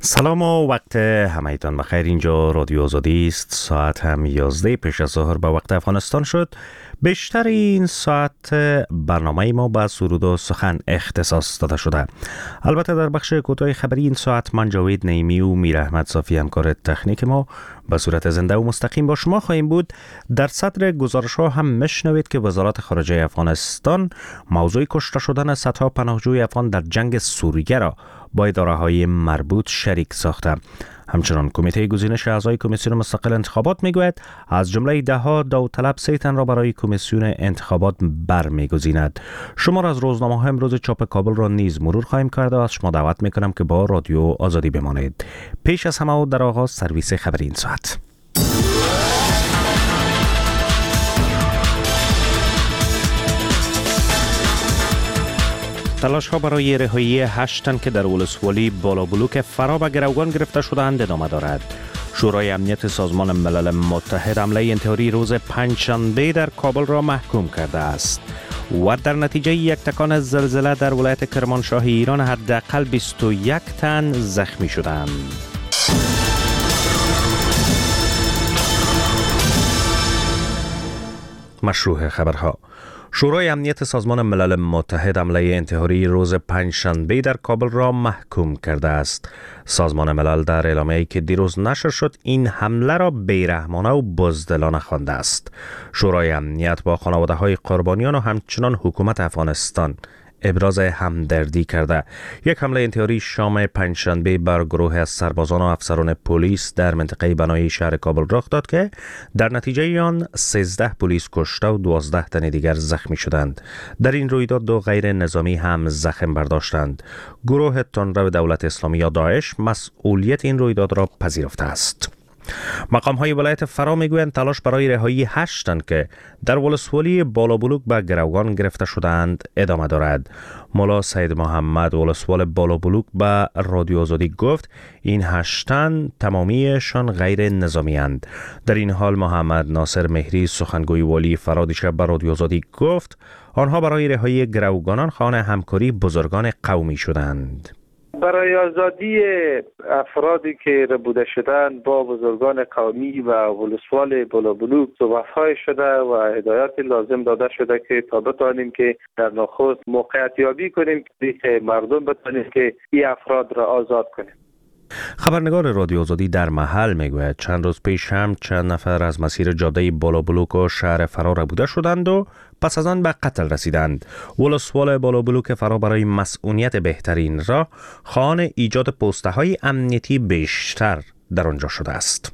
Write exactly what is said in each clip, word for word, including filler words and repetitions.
سلام و وقت همه‌تان بخیر. اینجا رادیو آزادی است. ساعت هم یازده پیش از ظهر به وقت افغانستان شد. بیشتر این ساعت برنامه ما به سرود و سخن اختصاص داده شده. البته در بخش کوتاه خبری این ساعت من جاوید نعیمی و میر احمد صافی همکار تکنیک ما به صورت زنده و مستقیم با شما خواهیم بود. در صدر گزارش ها هم میشنوید که وزارت خارجه افغانستان موضوع کشته شدن صدها پناهجوی افغان در جنگ سوریه را با اداره‌های مربوط شریک ساخته. همچنان کمیته گزینش اعضای کمیسیون مستقل انتخابات میگوید از جمله ده ها داوطلب سه تن را برای کمیسیون انتخابات برمیگزیند. شما را از روزنامه‌های امروز چاپ کابل را نیز مرور خواهیم کرد و از شما دعوت میکنم که با رادیو آزادی بمانید. پیش از همه و در آغاز سرویس خبری این ساعت. تلاش ها برای رهایی هشت تن که در ولسوالی بالابلوک فرا به گروگان گرفته شدند ادامه دارد. شورای امنیت سازمان ملل متحد حمله انتحاری روز پنجشنبه در کابل را محکوم کرده است و در نتیجه یک تکان زلزله در ولایت کرمانشاه ایران حداقل بیست و یک تن زخمی شدند. مشروع خبرها. شورای امنیت سازمان ملل متحد حمله انتحاری روز پنجشنبه در کابل را محکوم کرده است. سازمان ملل در اعلامیه‌ای که دیروز نشر شد این حمله را بیرحمانه و بزدلانه خوانده است. شورای امنیت با خانواده‌های قربانیان و همچنان حکومت افغانستان ابراز همدردی کرده. یک حمله انتحاری شام پنجشنبه بر گروه از سربازان و افسران پلیس در منطقه بنایی شهر کابل رخ داد که در نتیجه آن سیزده پلیس کشته و دوازده تن دیگر زخمی شدند. در این رویداد دو غیر نظامی هم زخم برداشتند. گروه تندرو دولت اسلامی یا داعش مسئولیت این رویداد را پذیرفته است. مقام های ولایت فرا میگویند تلاش برای رهایی هشت تن که در ولسوالی بالابلوک به گروگان گرفته شدند ادامه دارد. مولا سید محمد ولسوال بالابلوک به رادیو آزادی گفت این هشت تن تمامیشان غیر نظامی اند. در این حال محمد ناصر مهری سخنگوی والی فرا دیشب به رادیو آزادی گفت آنها برای رهایی گروگانان خواهان همکاری بزرگان قومی شدند. برای آزادی افرادی که ربوده شدند با بزرگان قومی و ولسوال بالابلوک صحبت‌های شده و هدایات لازم داده شده که تا بتوانیم که در نخست موقعیت یابی کنیم که مردم بتوانیم که این افراد را آزاد کنیم. خبرنگار رادیو آزادی در محل میگوید چند روز پیش هم چند نفر از مسیر جاده بالابلوک و شهر فرا ربوده شدند و پس از آن به قتل رسیدند. ولسوال بالابلوک فرا برای مسئولیت بهترین راه خواهان ایجاد پوسته های امنیتی بیشتر در آنجا شده است.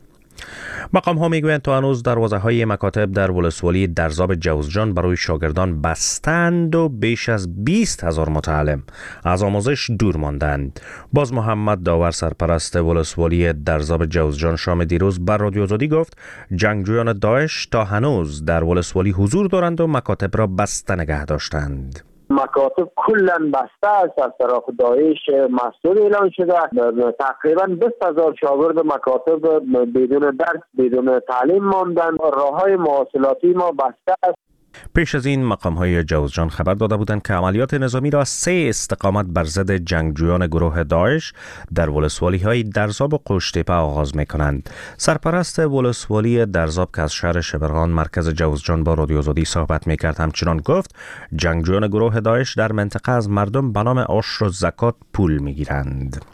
مقام ها میگویند تا هنوز دروازه های مکاتب در ولسوالی درزاب جوزجان برای شاگردان بستند و بیش از بیست هزار متعلم از آموزش دور ماندند. باز محمد داور سرپرست ولسوالی درزاب جوزجان شام دیروز بر رادیو آزادی گفت جنگجویان داعش تا هنوز در ولسوالی حضور دارند و مکاتب را بسته نگه داشتند. مکاتب کلن بسته است. از طرف داعش مسئول اعلان شده. تقریبا بیست هزار شاگرد مکاتب بدون درس بدون تعلیم ماندن. راههای مواصلاتی ما بسته است. پیش از این مقام‌های جوزجان خبر داده بودند که عملیات نظامی را سه استقامت بر ضد جنگجویان گروه داعش در ولسوالی‌های درزاب و قوشتیپه آغاز می‌کنند. سرپرست ولسوالی درزاب که از شهر شبرغان مرکز جوزجان با رادیو آزادی صحبت می‌کرد همچنان گفت جنگجویان گروه داعش در منطقه از مردم به نام عشر و زکات پول می‌گیرند.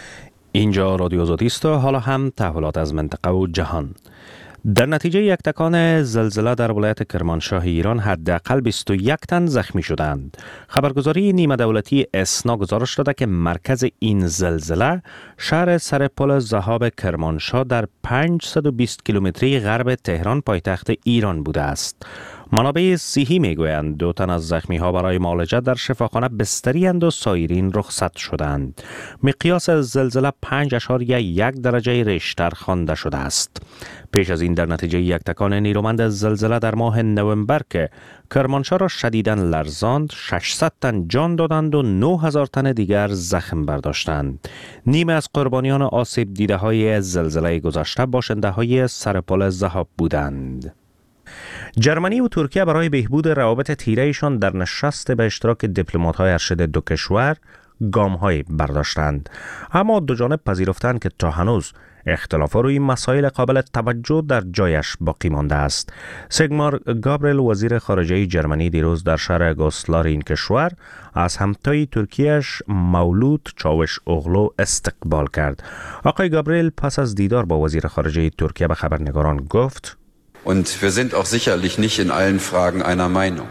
اینجا رادیو آزادی است و حالا هم تحولات از منطقه و جهان. در نتیجه یک تکان زلزله در ولایت کرمانشاه ایران حداقل بیست و یک تن زخمی شدند. خبرگزاری نیمه دولتی اسنا گزارش داده که مرکز این زلزله شهر سرپل ذهاب کرمانشاه در پانصد و بیست کیلومتری غرب تهران پایتخت ایران بوده است. منابع صحی میگویند دو تن از زخمی ها برای معالجه در شفاخانه بستری اند و سایرین رخصت شدند. مقیاس زلزله پنج اشاریه یک درجه ریشتر خوانده شده است. پیش از این در نتیجه یک تکان نیرومند زلزله در ماه نوامبر که کرمانشاه را شدیداً لرزاند ششصد تن جان دادند و نه هزار تن دیگر زخم برداشتند. نیمه از قربانیان آسیب دیده های زلزله گذشته باشنده های سرپل ذهاب بودند. جرمنی و ترکیه برای بهبود روابط تیره‌شان در نشست به اشتراک دیپلمات‌های ارشد دو کشور گام‌هایی برداشتند. اما دو جانب پذیرفتند که تا هنوز اختلاف روی مسائل قابل توجه در جایش باقی مانده است. سیگمار گابریل وزیر خارجه جرمنی دیروز در شهر گوسلار این کشور از همتای ترکیهش مولود چاوش اوغلو استقبال کرد. آقای گابریل پس از دیدار با وزیر خارجه ترکیه به خبرنگاران گفت: Und wir sind auch sicherlich nicht in allen Fragen einer Meinung.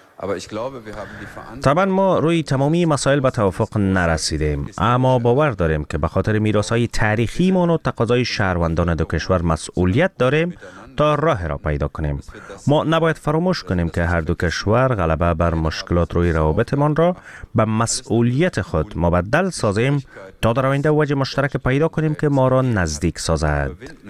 طبعا ما روی تمامی مسائل به توافق نرسیدیم، اما باور داریم که به خاطر میراث‌های تاریخیمان و تقاضای شهروندان دو کشور مسئولیت داریم تا راه را پیدا کنیم. ما نباید فراموش کنیم که هر دو کشور غلبه بر مشکلات روی روابطمان را به مسئولیت خود مبدل سازیم تا در آینده وجه مشترک پیدا کنیم که ما را نزدیک سازد.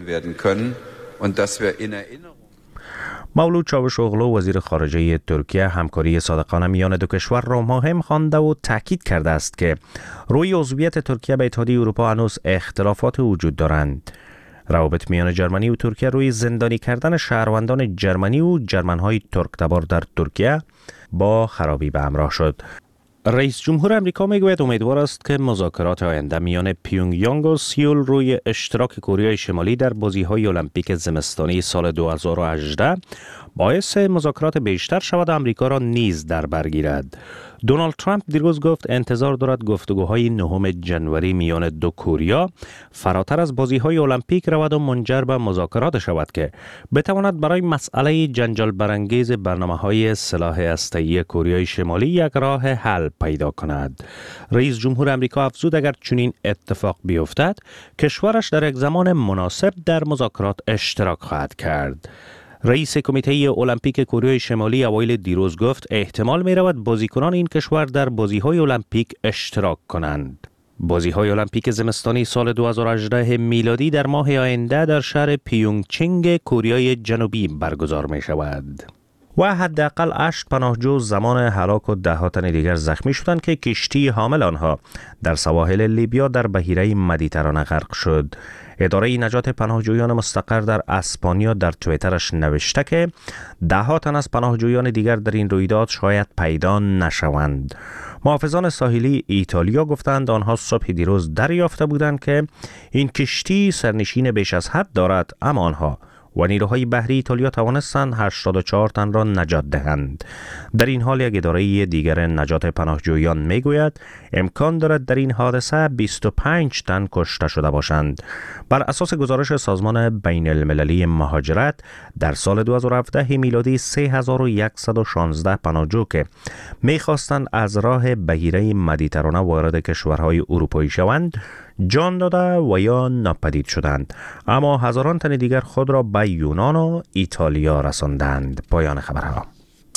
مولود چاوش اوغلو وزیر خارجه ترکیه همکاری صادقانه میان دو کشور را مهم خوانده و تاکید کرده است که روی عضویت ترکیه به اتحادیه اروپا هنوز اختلافات وجود دارند. روابط میان جرمنی و ترکیه روی زندانی کردن شهروندان جرمنی و جرمنهای ترک تبار در ترکیه با خرابی به همراه شد. رئیس جمهور امریکا میگوید امیدوار است که مذاکرات آینده میان پیونگ یانگ و سیول روی اشتراک کره شمالی در بازی‌های المپیک زمستانی سال دو هزار و هجده باعث مذاکرات بیشتر شود و امریکا را نیز در بر گیرد. دونالد ترامپ دیروز گفت انتظار دارد گفتگوهای نهم ژانویه میان دو کره فراتر از بازی‌های المپیک رود و منجر به مذاکرات شود که بتواند برای مسئله جنجال برانگیز برنامه‌های سلاح هسته‌ای کره شمالی یک راه حل پیدا کند. رئیس جمهور امریکا افزود اگر چنین اتفاق بیفتد کشورش در یک زمان مناسب در مذاکرات اشتراک خواهد کرد. رئیس کمیته المپیک کره شمالی اوایل دیروز گفت احتمال می رود بازیکنان این کشور در بازی‌های المپیک اشتراک کنند. بازی‌های المپیک زمستانی سال دو هزار و هجده میلادی در ماه آینده در شهر پیونگچنگ کره جنوبی برگزار می شود. و حداقل هشت پناهجو زمان هلاک و ده ها تن دیگر زخمی شدند که کشتی حامل آنها در سواحل لیبیا در بحیره مدیترانه غرق شد. اداره نجات پناهجویان مستقر در اسپانیا در توییترش نوشته که ده ها تن از پناهجویان دیگر در این رویداد شاید پیدا نشوند. محافظان ساحلی ایتالیا گفتند آنها صبح دیروز دریافته بودند که این کشتی سرنشین بیش از حد دارد، اما آنها و نیروهای بحری ایتالیا توانستند هشتاد و چهار تن را نجات دهند. در این حال یک اداره دیگر نجات پناهجویان میگوید امکان دارد در این حادثه بیست و پنج تن کشته شده باشند. بر اساس گزارش سازمان بین المللی مهاجرت در سال دو هزار و هفده میلادی سه هزار و صد و شانزده پناهجو که میخواستند از راه بحیره مدیترانه وارد کشورهای اروپایی شوند جان داده و یا ناپدید شدند، اما هزاران تن دیگر خود را به یونان و ایتالیا رساندند. پایان خبرها.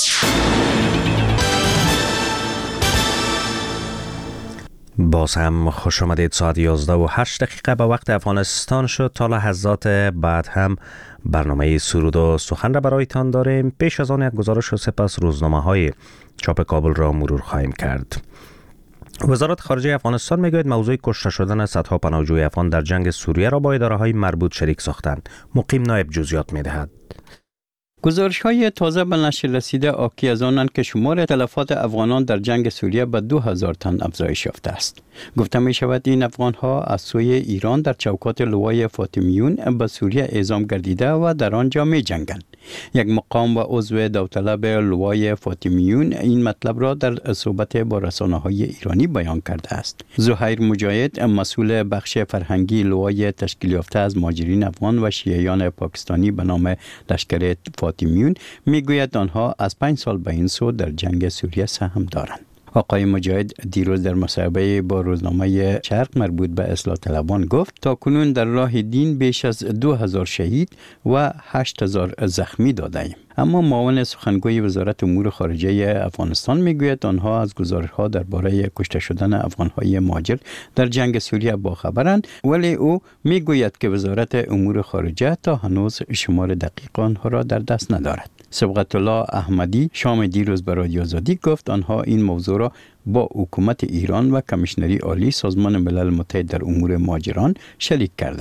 باز هم خوش آمدید. ساعت یازده و هشت دقیقه به وقت افغانستان شد. تا لحظات بعد هم برنامه سرود و سخن را برایتان داریم. پیش از آن یک گزارش و سپس روزنامه های چاپ کابل را مرور خواهیم کرد. وزارت خارجه افغانستان میگوید موضوع کشته شدن صدها پناهجوی افغان در جنگ سوریه را با اداره‌های مربوط شریک ساختند. مقیم نایب جزئیات می‌دهد. گزارش های تازه به نشر رسیده آکی از آنند که شمار تلفات افغانان در جنگ سوریه به دو هزار تن افزایش یافته است. گفته می شود این افغان ها از سوی ایران در چوکات لوای فاطمیون به سوریه اعزام گردیده و در آنجا می جنگند. یک مقام و عضو داوطلب لوای فاطمیون این مطلب را در صحبت با رسانه‌های ایرانی بیان کرده است. زهیر مجاهد مسئول بخش فرهنگی لوای تشکیل یافته از مهاجرین افغان و شیعیان پاکستانی به نام لشکر فاطمیون میگوید آنها از پنج سال به این سو در جنگ سوریه سهم دارند. آقای مجاهد دیروز در مصاحبه با روزنامه شرق مربوط به اصلاح طلبان گفت تا کنون در راه دین بیش از دو هزار شهید و هشت هزار زخمی داده ایم. اما معاون سخنگوی وزارت امور خارجه افغانستان میگوید آنها از گزارش‌ها درباره کشته شدن افغان‌های مهاجر در جنگ سوریه باخبرند، ولی او میگوید که وزارت امور خارجه تا هنوز شمار دقیق آنها را در دست ندارد. صبغت الله احمدی شام دیروز به رادیو آزادی گفت آنها این موضوع را با حکومت ایران و کمیشنری عالی سازمان ملل متحد در امور مهاجران شریک کردند.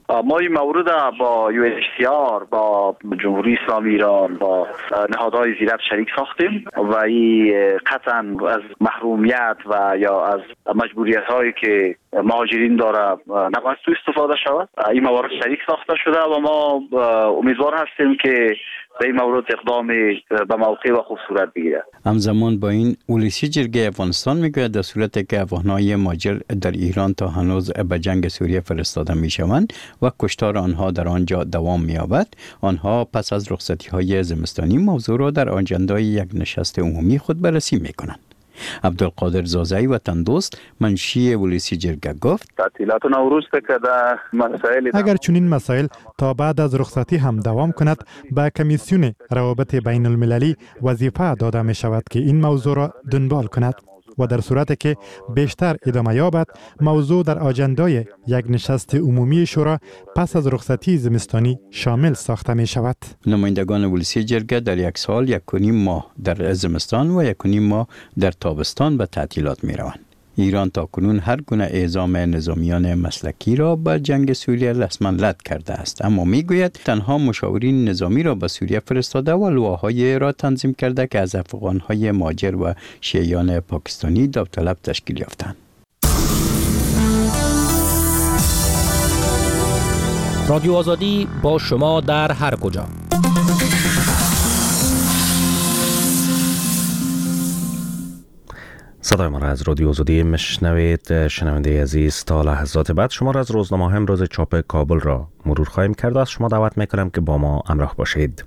ما این مورد با یو ان اچ سی آر، با جمهوری اسلامی ایران، با نهادهای زیربط شریک ساختیم و این قطعا از محرومیت و یا از مجبوریت هایی که مهاجرین داره نباید تو استفاده شود. این موارد شریک ساخته شده و ما امیدوار هستیم که به این مورد اقدام به موقع و خوب صورت بگیرد. همزمان با این ولسی جرگه افغانستان میگوید در صورتی که افغانهای مهاجر در ایران تا هنوز به جنگ سوریه فرستاده میشوند و کشتار آنها در آنجا دوام مییابد، آنها پس از رخصتی های زمستانی موضوع را در آجندای یک نشست عمومی خود بررسی میکنند. عبدالقادر زازایی وطن دوست منشی ولسی جرگه گفت تعطیلات نوروز که در مسائل اگر چنین مسائل تا بعد از رخصتی هم دوام کند، به کمیسیون روابط بین المللی وظیفه داده می شود که این موضوع را دنبال کند و در صورتی که بیشتر ادامه یابد، موضوع در آجندای یک نشست عمومی شورا پس از رخصتی زمستانی شامل ساخته می شود. نمایندگان ولسی جرگه در یک سال یک و نیم ماه در زمستان و یک و نیم ماه در تابستان به تعطیلات می روند. ایران تا کنون هر گونه اعزام نظامیان مسلکی را به جنگ سوریه رسما رد کرده است، اما میگوید تنها مشاورین نظامی را به سوریه فرستاده و لواهای را تنظیم کرده که از افغانهای مهاجر و شیعیان پاکستانی داوطلب تشکیل یافتند. رادیو آزادی با شما در هر کجا. صدای ما را از رادیو آزادی میشنوید. شنونده عزیز، تا لحظات بعد شما را از روزنامه امروز چاپ کابل را مرور خواهیم کرد و از شما دعوت میکنم که با ما همراه باشید.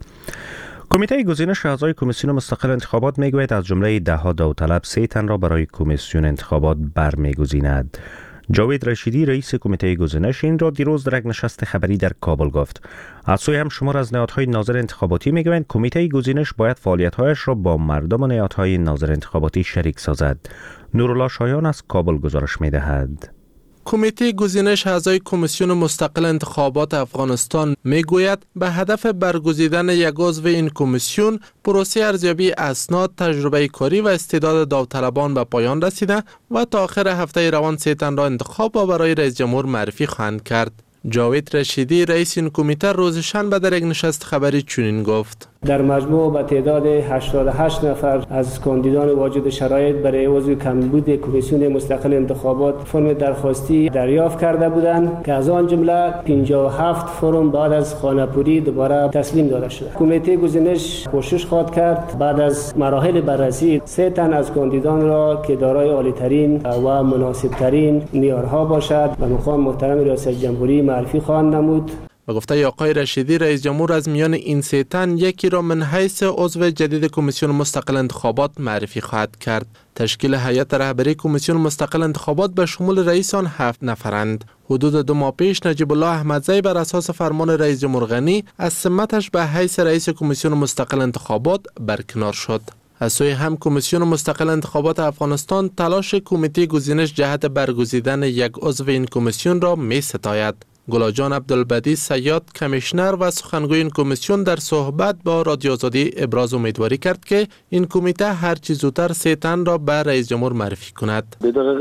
کمیته گزینش اعضای کمیسیون مستقل انتخابات میگوید از جمله ده ها داوطلب سه تن را برای کمیسیون انتخابات برمیگزیند. جاوید رشیدی رئیس کمیته گزینش این را دیروز در یک نشست خبری در کابل گفت. از سوی هم شمار از نهادهای ناظر انتخاباتی میگویند کمیته گزینش باید فعالیت‌هایش را با مردم و نهادهای ناظر انتخاباتی شریک سازد. نورالله شایان از کابل گزارش می‌دهد. کمیته گزینش اعضای کمیسیون مستقل انتخابات افغانستان میگوید به هدف برگزیدن یک عضو این کمیسیون پروسه ارزیابی اسناد، تجربه کاری و استعداد داوطلبان به پایان رسیده و تا آخر هفته روان سه تن را انتخاب و برای رئیس جمهور معرفی خواهند کرد. جاوید رشیدی رئیس این کمیته روز شنبه در یک نشست خبری چنین گفت: در مجموع به تعداد هشتاد و هشت نفر از کاندیدان واجد شرایط برای عضو کمبود کمیسیون مستقل انتخابات فرم درخواستی دریافت کرده بودند که از آن جمله پنجاه و هفت فرم بعد از خانه‌پوری دوباره تسلیم داده شده. کمیته گزینش کوشش خواهد کرد بعد از مراحل بررسی سه تن از کاندیدان را که دارای عالی‌ترین و مناسب‌ترین معیارها باشد و مقام محترم ریاست جمهوری معرفی خواهند نمود. به گفته آقای رشیدی رئیس جمهور از میان این سه تن یکی را من حیث عضو جدید کمیسیون مستقل انتخابات معرفی خواهد کرد. تشکیل هیئت رهبری کمیسیون مستقل انتخابات به شمول رئیس آن هفت نفرند. حدود دو ماه پیش نجیب الله احمدزی بر اساس فرمان رئیس جمهور غنی از سمتش به حیث رئیس کمیسیون مستقل انتخابات برکنار شد. از سوی هم کمیسیون مستقل انتخابات افغانستان تلاش کمیته گزینش جهت برگزیدن یک عضو این کمیسیون را می ستاید. گلاجان عبدالبدی سیاد کمیشنر و سخنگوی این کمیسیون در صحبت با رادیو آزادی ابراز امیدواری کرد که این کمیته هر چه زودتر سه تن را به رئیس جمهور معرفی کند.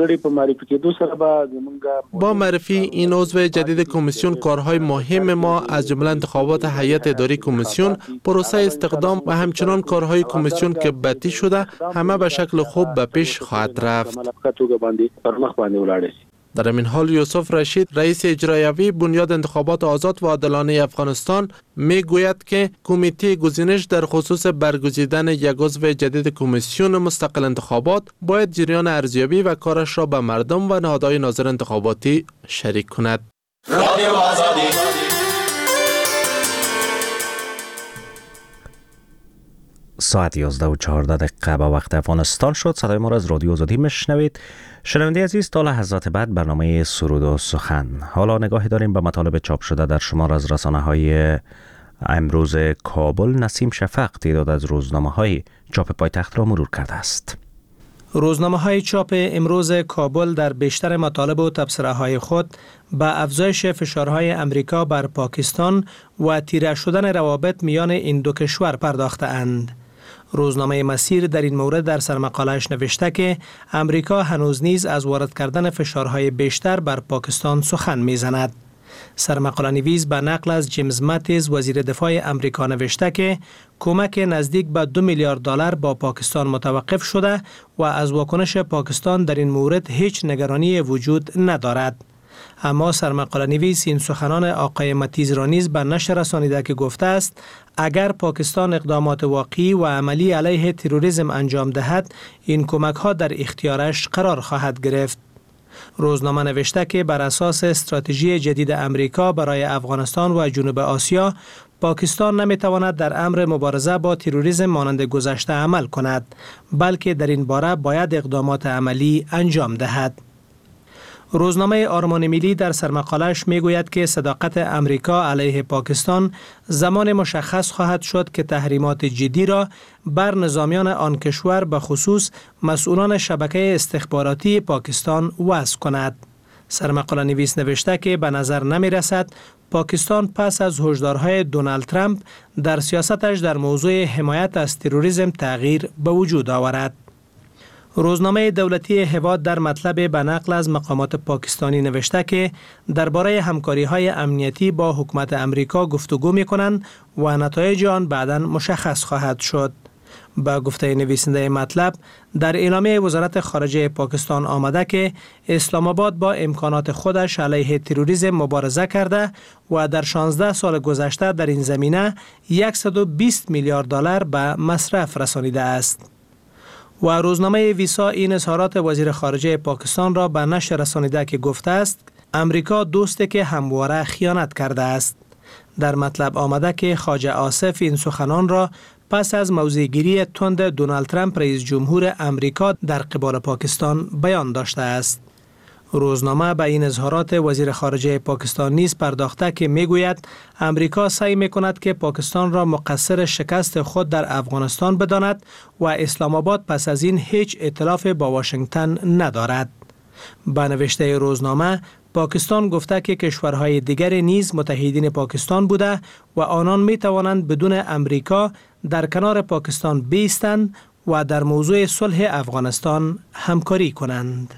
با معرفی این عضو جدید کمیسیون کارهای مهم ما از جمله انتخابات هیئت اداری کمیسیون، پروسه استخدام و همچنان کارهای کمیسیون که بدی شده همه به شکل خوب به پیش خواهد رفت. در این حال یوسف رشید رئیس اجرایوی بنیاد انتخابات آزاد و عادلانه افغانستان می گوید که کمیته گزینش در خصوص برگزیدن یک عضو جدید کمیسیون مستقل انتخابات باید جریان ارزیابی و کارش را به مردم و نهادهای ناظر انتخاباتی شریک کند. رادیو آزادی. ساعت یازده و چهارده دقیقه به وقت افغانستان شد. صدای ما را از رادیو آزادی میشنوید. شنونده عزیز، تا لحظات بعد برنامه سرود و سخن. حالا نگاهی داریم به مطالب چاپ شده در شمار از رسانه های امروز کابل. نسیم شفق تعداد از روزنامه های چاپ پایتخت را مرور کرده است. روزنامه های چاپ امروز کابل در بیشتر مطالب و تبصره های خود به افزایش فشارهای امریکا بر پاکستان و تیره شدن روابط میان این دو کشور پرداخته اند. روزنامه مسیر در این مورد در سرمقاله‌اش نوشته که امریکا هنوز نیز از وارد کردن فشارهای بیشتر بر پاکستان سخن میزند. سرمقاله نویس به نقل از جیمز ماتیز وزیر دفاع امریکا نوشته که کمک نزدیک به دو میلیارد دلار با پاکستان متوقف شده و از واکنش پاکستان در این مورد هیچ نگرانی وجود ندارد. اما سرمقاله نویس این سخنان آقای ماتیز را نیز به نشر رسانیده که گفته است اگر پاکستان اقدامات واقعی و عملی علیه تروریسم انجام دهد این کمک ها در اختیارش قرار خواهد گرفت. روزنامه نوشته که بر اساس استراتژی جدید امریکا برای افغانستان و جنوب آسیا پاکستان نمیتواند در امر مبارزه با تروریسم مانند گذشته عمل کند، بلکه در این باره باید اقدامات عملی انجام دهد. روزنامه آرمان ملی در سرمقاله‌اش میگوید که صداقت امریکا علیه پاکستان زمان مشخص خواهد شد که تحریمات جدی را بر نظامیان آن کشور به خصوص مسئولان شبکه استخباراتی پاکستان وضع کند. سرمقاله نویس نوشته که به نظر نمی رسد پاکستان پس از هشدارهای دونالد ترامپ در سیاستش در موضوع حمایت از تروریسم تغییر به وجود آورد. روزنامه دولتی هواد در مطلب به نقل از مقامات پاکستانی نوشته که درباره همکاری‌های امنیتی با حکومت امریکا گفتگو می‌کنند و نتایج آن بعداً مشخص خواهد شد. با گفته نویسنده مطلب در اعلامیه وزارت خارجه پاکستان آمده که اسلام آباد با امکانات خودش علیه تروریسم مبارزه کرده و در شانزده سال گذشته در این زمینه صد و بیست میلیارد دلار به مصرف رسانیده است. و روزنامه ویسا این اظهارات وزیر خارجه پاکستان را به نشر رسانیده که گفته است امریکا دوستی که همواره خیانت کرده است. در مطلب آمده که خواجه آصف این سخنان را پس از موضع‌گیری تند دونالد ترامپ رئیس جمهور امریکا در قبال پاکستان بیان داشته است. روزنامه به این اظهارات وزیر خارجه پاکستان نیز پرداخته که میگوید امریکا سعی میکند که پاکستان را مقصر شکست خود در افغانستان بداند و اسلام آباد پس از این هیچ ائتلاف با واشنگتن ندارد. به نوشته روزنامه پاکستان گفته که کشورهای دیگر نیز متحدین پاکستان بوده و آنان می توانند بدون امریکا در کنار پاکستان بایستند و در موضوع صلح افغانستان همکاری کنند.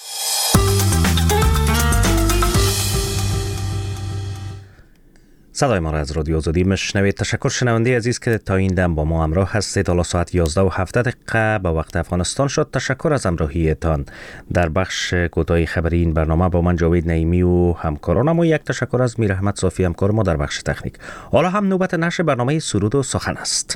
صدای ما را از رادیو آزادی میشنوید. تشکر شنونده عزیز که تا این دم با ما همراه هستید. حالا ساعت یازده و هفده دقیقه به وقت افغانستان شد. تشکر از همراهیتان. در بخش کوتاه خبری این برنامه با من جاوید نعیمی و همکارانم و یک تشکر از میر احمد صافی همکار ما در بخش تکنیک. حالا هم نوبت نشر برنامه سرود و سخن است.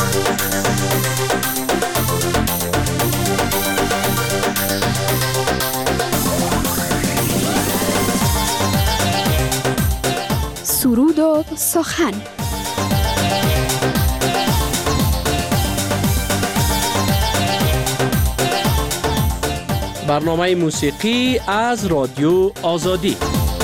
سرود و سخن. برنامه موسیقی از رادیو آزادی.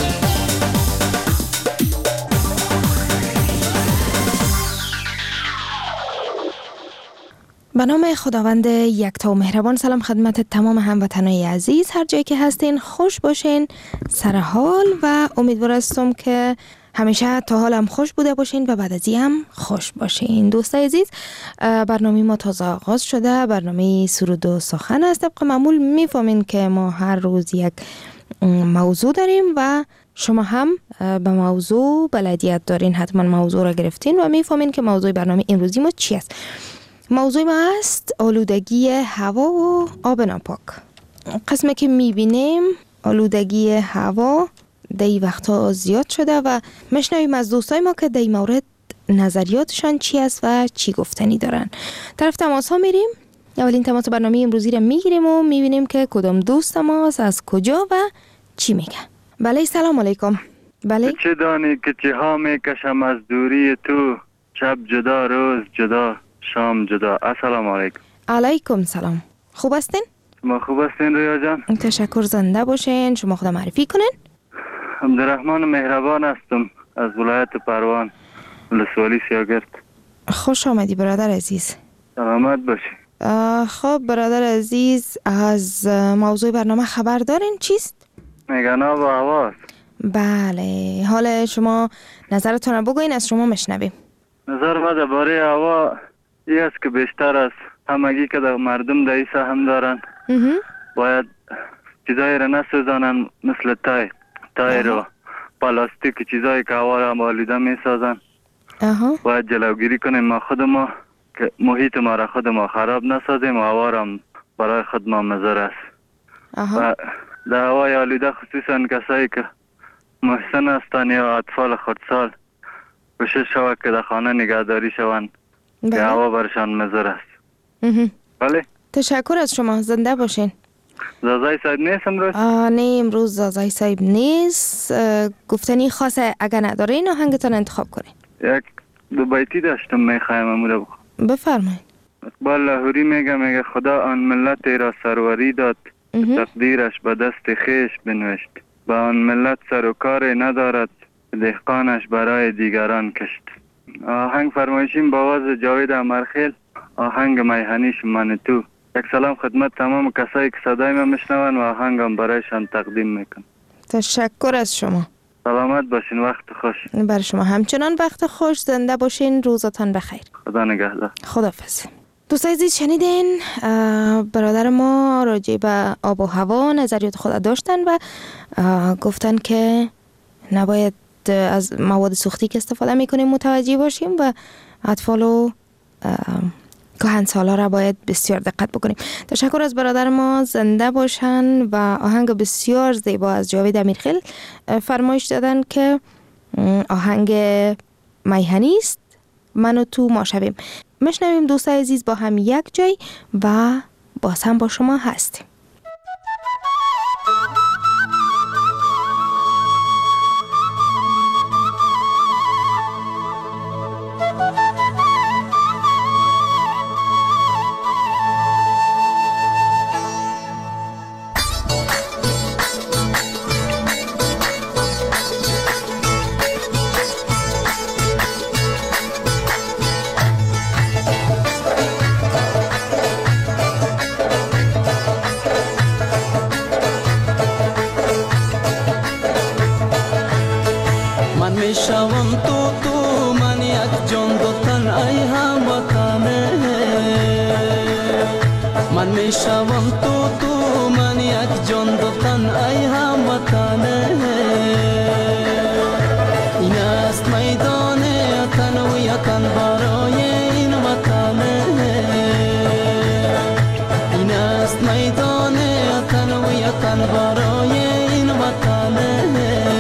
به نام خداوند یکتا و مهربان. سلام خدمت تمام هموطنان عزیز، هر جایی که هستین خوش باشین، سر حال و امیدوار هستم که همیشه تا حال هم خوش بوده باشین و بعد از این هم خوش باشین. دوستای عزیز، برنامه ما تازه آغاز شده، برنامه سرود و سخن است. طبق معمول میفهمین که ما هر روز یک موضوع داریم و شما هم به موضوع بلدیت دارین، حتما موضوع را گرفتین و میفهمین که موضوع برنامه امروزی ما چی است. موضوع ما است آلودگی هوا و آب ناپاک. قسمی که میبینیم آلودگی هوا دی وقتا زیاد شده و مشنویم از دوستای ما که دی مورد نظریاتشان چی است و چی گفتنی دارن. طرف تماس ها میریم. اولین تماس برنامه امروزی را میگیریم و میبینیم که کدام دوست ماست، از کجا و چی میگه. بله، سلام علیکم. بله، چه دانی که چه ها میکشم از دوری تو، شب جدا روز جدا شام جدا. السلام علیکم. علیکم سلام. خوب هستین؟ شما خوب هستین رویا جان؟ تشکر، زنده باشین. شما خدا معرفی کنین. عبدالرحمن مهربان هستم از ولایت پروان، ولسوالی سیاگرد. خوش آمدی برادر عزیز. سلامت باشی. خب برادر عزیز، از موضوع برنامه خبر دارین چیست؟ میگن آب و هوا. بله، حال شما نظرتون بگوین، از شما مشنویم. نظر ما درباره هوا این است که بیشتر از همگی که در مردم در این سهم دارن باید چیزایی را نسوزانن، مثل تای تای رو پلاستیک چیزایی که هوا را آلوده می سازن. باید جلوگیری کنیم ما خود ما که محیط ما را خود ما خراب نسازیم و هوا را برای خود ما مضر است. و در هوای آلوده خصوصا کسایی که محسن هستند یا اطفال خردسال کوشش شود که در خانه نگهداری شوند که هوا برشان مضر است. بله. تشکر از شما، زنده باشین. زازای صاحب نیست امروز؟ نه امروز زازای صاحب نیست. گفتنی خاصه اگر ندارین آهنگتان انتخاب کنین. یک دو بیتی داشتم میخوایم امروز بخونم. بفرمایید. اقبال لاهوری میگه میگه خدا آن ملت را سروری داد تقدیرش به دست خیش بنوشت، با آن ملت سر و کار ندارد دهقانش برای دیگران کشت. آهنگ فرمایشیم با آواز جاوید امرخیل، آهنگ میهنیش من تو. یک سلام خدمت تمام کسایی که صدای من میشنون و آهنگم برایشان تقدیم میکنم. تشکر از شما. سلامت باشین، وقت خوش. برای شما همچنان وقت خوش، زنده باشین، روزتان بخیر. خدا نگهدار. خداحافظ. دوستای عزیز شنیدین برادر ما راجع به آب و هوا نظریات خود داشتن و گفتن که نباید از مواد سوختی که استفاده میکنیم متوجه باشیم و اطفال و کهنسالا را باید بسیار دقت بکنیم. تشکر از برادر ما، زنده باشن. و آهنگ بسیار زیبا از جاوید امیرخیل فرمایش دادن که آهنگ میهنی است، من و تو ما شویم. مشنویم دوستای عزیز با هم یک جای و باز هم با شما هستیم. میشوم تو تو من یک جان دو تن ای هموطنه، من میشوم تو تو من یک جان دو تن ای هموطنه. این است میدان تن و یتن برای این وطنه، این است میدان تن و یتن برای این وطنه.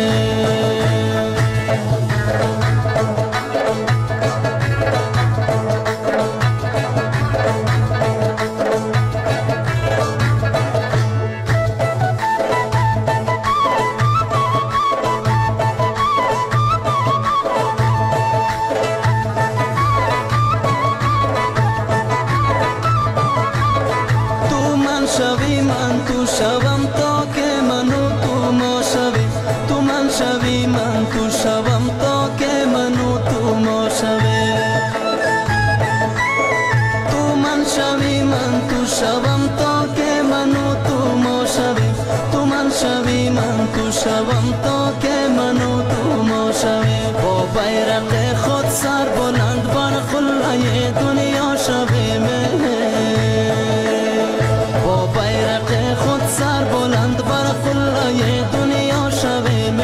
شوم تا که منو تو ما شویم، با بیرق خود سر بلند بر قله دنیا شویم، با بیرق خود سر بلند بر قله دنیا شویم.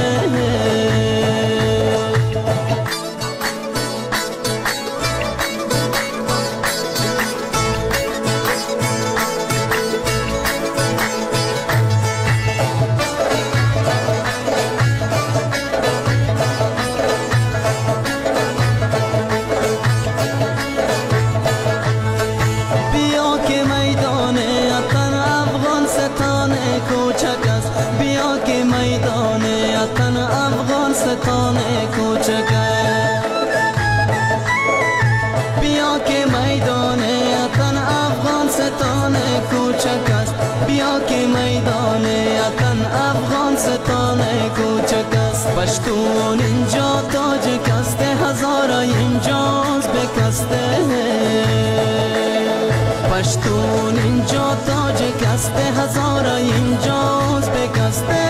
پشتون اینجا تاجک است، هزارا اینجاست بکسته، پشتون اینجا تاجک است، هزارا اینجاست بکسته.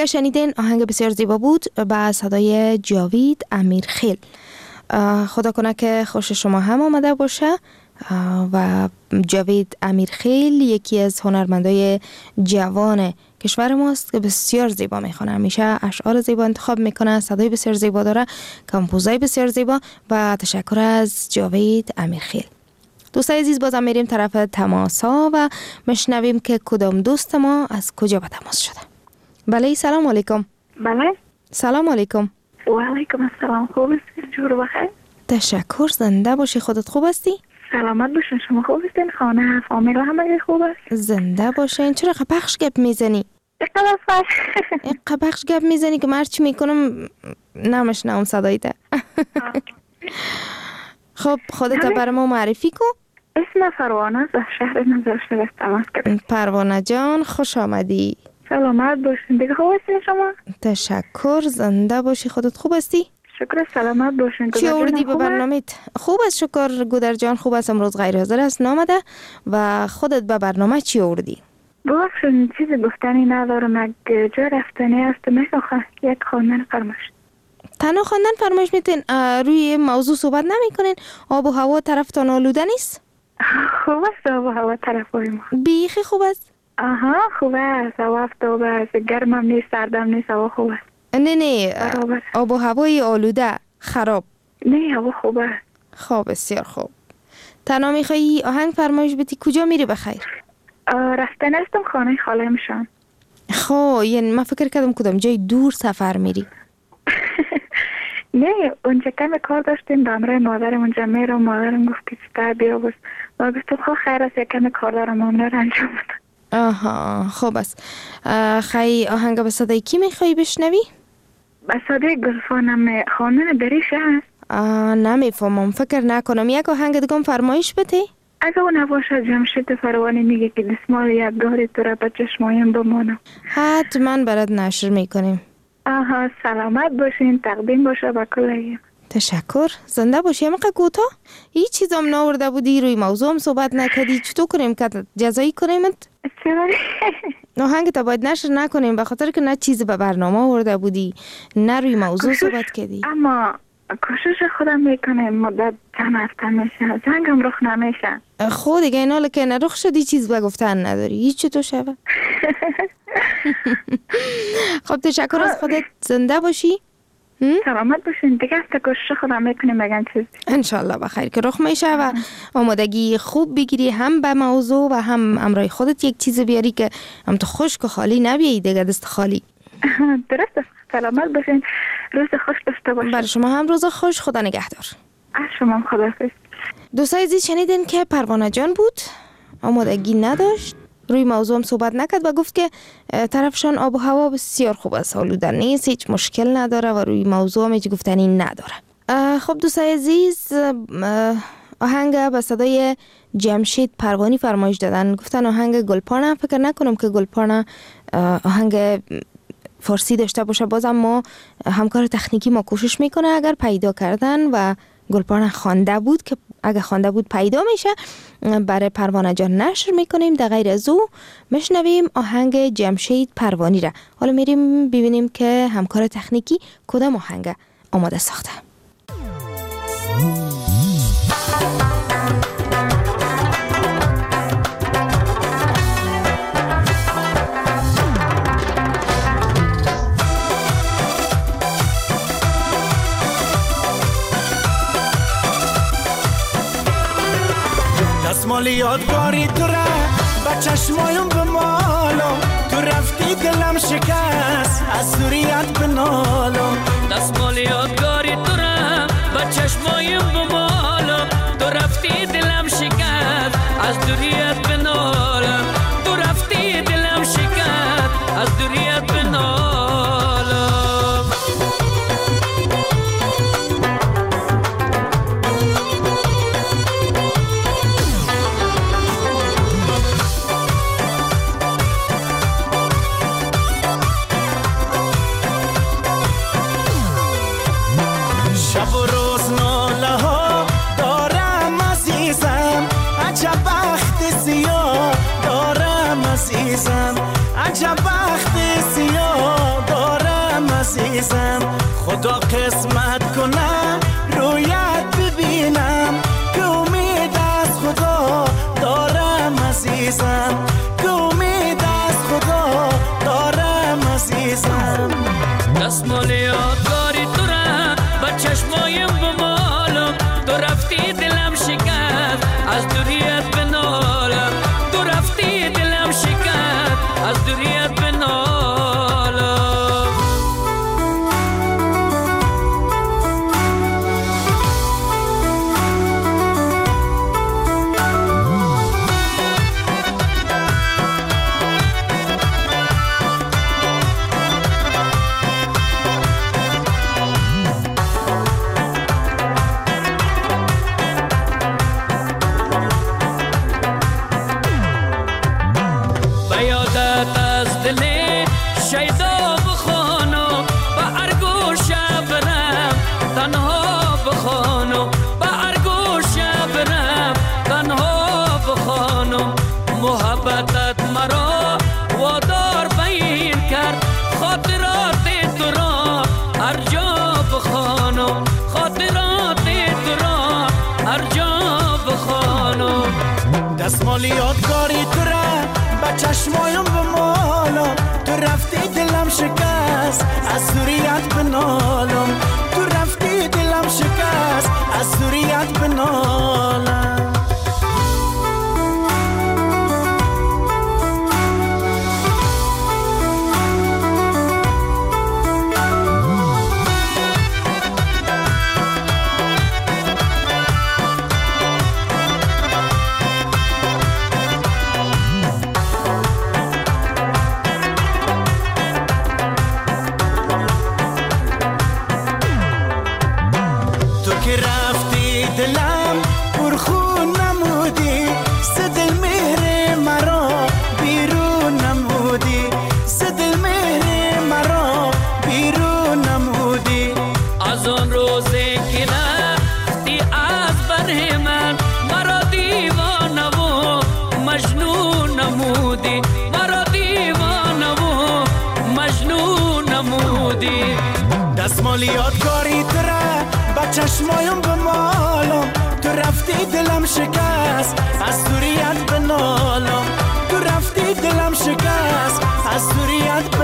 که شنیدین آهنگ بسیار زیبا بود با صدای جاوید امیرخیل. خدا کنه که خوش شما هم آمده باشه. و جاوید امیرخیل یکی از هنرمندای جوان کشور ماست که بسیار زیبا میخونه، همیشه اشعار زیبا انتخاب میکنه، صدای بسیار زیبا داره، کمپوزای بسیار زیبا. و تشکر از جاوید امیرخیل. دوستای عزیز، بازم میریم طرف تماسا و مشنویم که کدام دوست ما از کجا به تماس شده. بله، سلام علیکم. بله، سلام علیکم. و علیکم السلام. خوب هستی؟ جور بخیر. تشکر. زنده باشی. خودت خوب هستی؟ سلامت باشین. شما خوب هستین؟ خانه فامیل همه خوب است؟ زنده باشین. چرا بخش گپ میزنی؟ اقلا بخش بخش گپ میزنی که مرچ میکنم نمشنم صدایی ده. خب خودت برای ما معرفی کن. اسم پروانه از شهر نظرشنگه تماس کردم. پروانه جان خوش آمدی. سلامت باشین. دیگه خوب هستین شما؟ تشکر. زنده باشی. خودت خوب هستی؟ شکر. سلامت باشین. چی آوردی به برنامه‌ت؟ خوب است شکر. گودر جان خوب است، امروز غیر حاضر است نامده. و خودت به برنامه چی آوردی؟ ببخشید چیزی گفتنی ندارم، یک جا رفتنی است، میخوام یک خواندن فرمایش. تنها خواندن فرمایش میتین؟ روی موضوع صحبت نمیکنین؟ آب و هوا طرفتان آلوده نیست؟ خوب است آب و هوا طرف ما. بیخی خوب است؟ آها خوب است. هوا آفتاب است، گرمم نیست سردم نیست، هوا خوب است. نه نه برابر. آب و هوای آلوده خراب؟ نه هوا خوب است. خوب، بسیار خوب. تنها میخوایی آهنگ فرمایش بدی؟ کجا میری بخیر؟ رفتن هستم خانه خاله میشم. خب یعنی من فکر کردم کدام جای دور سفر میری. نه اونجا کم کار داشتیم به امرای مادرم، اونجا میرم. مادرم گفت که چطور بیا بس ما گفتم خب خیر است، یک کم کار دارم امرا رو انجام بدم. آها خوب است. خیلی آهنگ به صدای کی میخوایی بشنوی؟ به صدای گلفانم. خانم دریش هست؟ نمیفهمم، فکر نکنم. یک آهنگ دیگه فرمایش بده. اگه اون نباشه جمشید فروانی میگه که دستمال یادگاری تو را به چشمایم بمانم. حتما برات نشر میکنیم. آها سلامت باشین. تقدیم باشه با کلیم. تشکر. زنده باشی. همه کوتا هیچ چیز هم ناورده بودی، روی موضوع هم صحبت نکردی. چطور کنیم که جزایی کنیمت؟ چرا؟ آهنگ تا باید نشر نکنیم به خاطر که نه چیز به برنامه آورده بودی نه روی موضوع صحبت کردی. اما کوشش خودم میکنه، مدت چند هفته میشه زنگم رخ نمیشه. خود دیگه اینا لکه نرخ شدی چیز به گفتن نداری. هیچ چطور شوه. خب تشکر از خودت. زنده باشی. سلامت باشین. دیگه هفته کوشش خودم میکنیم بگن چیز انشالله بخیر که رخ میشه و آمادگی خوب بگیری هم به موضوع و هم امرای خودت یک چیز بیاری که هم تو خشک و خالی نبیایی دیگه دست خالی. درسته. سلامت باشین. روز خوش داشته باشین. برای شما هم روز خوش. خدا نگهدار. شما هم خداحافظ. دوستای عزیز شنیدین که پروانه جان بود، آمادگی نداشت، روی موضوع هم صحبت نکرد و گفت که طرفشان آب و هوا بسیار خوب است، آلوده نیست، هیچ مشکل نداره و روی موضوع هم هیچ گفتنی نداره. خب دوستای عزیز آهنگ به صدای جمشید پروانی فرمایش دادن، گفتن آهنگ گلپانه. فکر نکنم که گلپانه آهنگ فارسی داشته باشه. بازم ما همکار تکنیکی ما کوشش میکنه اگر پیدا کردن و گلپانه خوانده بود که اگر خوانده بود پیدا میشه برای پروانه جان نشر میکنیم. در غیر از او مشنویم آهنگ جمشید پروانی را. حالا میریم ببینیم که همکار تکنیکی کدام آهنگ آماده ساخته. دستمال یادگاری تو را با چشمایم بمالم، تو رفتی دلم شکست از دوریت بنالم. دستمال یادگاری تو را با چشمایم بمالم، تو رفتی دلم شکست از دوریت بنالم. تو رفتی دلم شکست از دوریت بنالم. شب و روز ناله ها دارم عزیزم، عجب بخت سیاه دارم عزیزم، عجب بخت سیاه دارم تا قسمت کنه رویت ببینم که امید از خدا دارم عزیزم که امید از خدا دارم عزیزم دستمال یادگاری تو را با چشمایم بمالم تو رفتی دلم شکست از دوریت بنالم تو رفتی دلم شکست از دوریت بنالم شیدا بخوانو با ارگوش برم تنها بخوانو با ارگوش برم تنها بخوانو محبتت مرا وادار بین کرد خاطرات تو را هر جا بخوانو خاطرات تو را هر جا بخوانو دستمال یادگاری تو را با چشمایم بمالم تو رفتی دلم شکست از دوریت بنالم تو رفتی دلم شکست از دوریت بنالم دلم پرخون نمودی صدل مهر مرا بیرون نمودی صدل مهر مرا بیرون نمودی از آن روزی که رفتی از بر من مرا دیوانه و مجنون نمودی مرا دیوانه و مجنون نمودی دستمال یادگاری تو را با چشمایم بمالم تو رفتی دلم شکست از دوریت بنالم تو رفتی دلم شکست از دوریت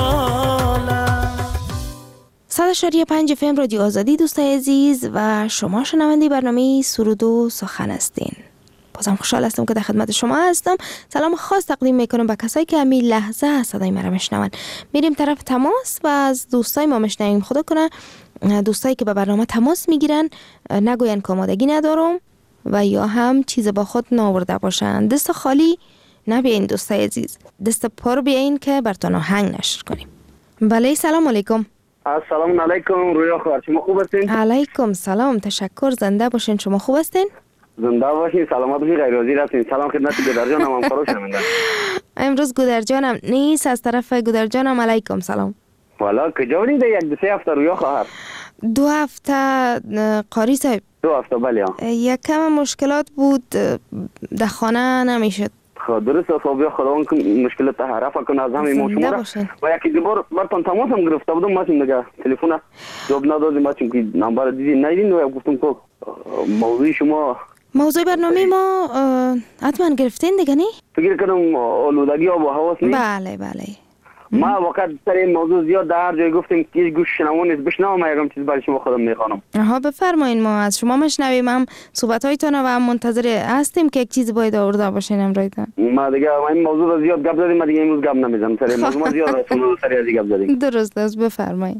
بنالم. صد اشاری پنج اف ام رادیو آزادی دوستای عزیز و شما شنونده برنامه سرود و سخن هستین. بازم خوشحال هستم که در خدمت شما هستم. سلام خاص تقدیم میکنم به کسایی که همین لحظه صدای مرا میشنون. میریم طرف تماس و از دوستای ما میشنویم. خدا کنه دوستایی که به برنامه تماس میگیرن نگوین که آمادگی ندارم و یا هم چیز با خود ناورده باشن. دست خالی نبیاین دوستای عزیز، دست پر بیاین که براتون آهنگ نشر کنیم. بله سلام علیکم. السلام علیکم رویا خواهر، شما خوب هستین؟ علیکم سلام، تشکر، زنده باشین. شما خوب هستین؟ زنده باشین، سلامت باشین، غیر حاضر هستین. سلام خدمت گودرجانم، همکارو شنونده. امروز گودرجانم نیست، از طرف گودرجانم علیکم سلام. والا کجا بودید؟ یک دو سه هفته رویا خواهر. دو هفته قاری صاحب. دو هفته بله. یک کم مشکلات بود در خانه نمیشد. خب درست است بیا خداوند مشکلات طرف کنه از همه ما شما را و یکی دیگر براتون تماس هم گرفته بودم ماشین دیگه تلفن جواب ندادیم ماشین که نمبر دیدی ندیدین و گفتم که موضوع شما موضوع برنامه ما حتما گرفتین دیگه نی؟ فکر کنم آلودگی آب و هوا است. بله بله. ما وقت سر این موضوع زیاد در هر جای گفتیم که گوش شنوان نیست بشنوم ما یکم چیز برای شما خودم میخوانم. آها بفرمایین، ما از شما مشنویم، هم صحبت هایتون و هم منتظر هستیم که یک چیز باید آورده باشین امروزتون. ما دیگه این موضوع رو زیاد گپ زدیم، ما دیگه امروز گپ نمیزنم سر این موضوع، ما زیاد رسول سر از گپ زدیم. درست است، بفرمایین.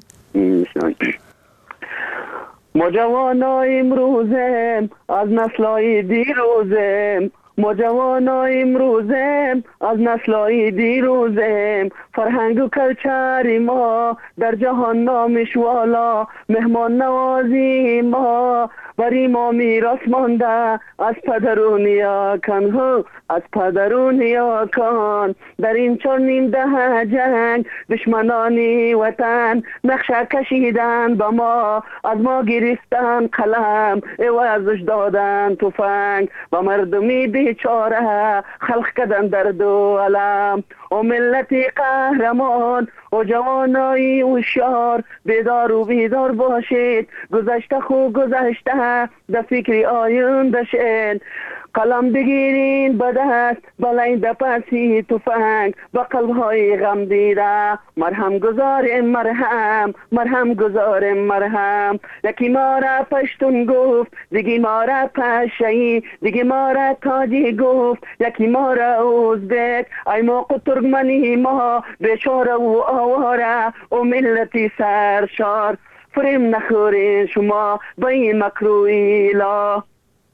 ما جوانای امروزم از نسلای دیروزم، ما جوانای امروزم از نسلای دیروزم، فرهنگ و کلچر ما در جهان نامش والا، مهمان نوازی ما بری ما میراث مانده از پدرون یاکان ها، از پدرون یاکان. در این چهار نیم ده جنگ دشمنانی وطن نقشه کشیدن با ما، از ما گرفتن قلم عوضش دادن تفنگ، و مردمی بیچاره خلق کردن درد و علم. و ملتی قهرمان و جوانای هوشیار بیدار و بیدار باشید. گذشته خوب گذشته در فکر آینده شید. قلم بگیرین به دست بلند پسی تفنگ با قلب‌های غم دیده مرهم گذاریم مرهم مرهم گذاریم مرهم. یکی ما را پشتون گفت دیگه ما را پشهی دیگه ما را تاجی گفت یکی ما را ازبک ای موقع ترکمنی ما بیچاره و آواره و ملتی سرشار. فریم نخورین شما با این مکرویلا.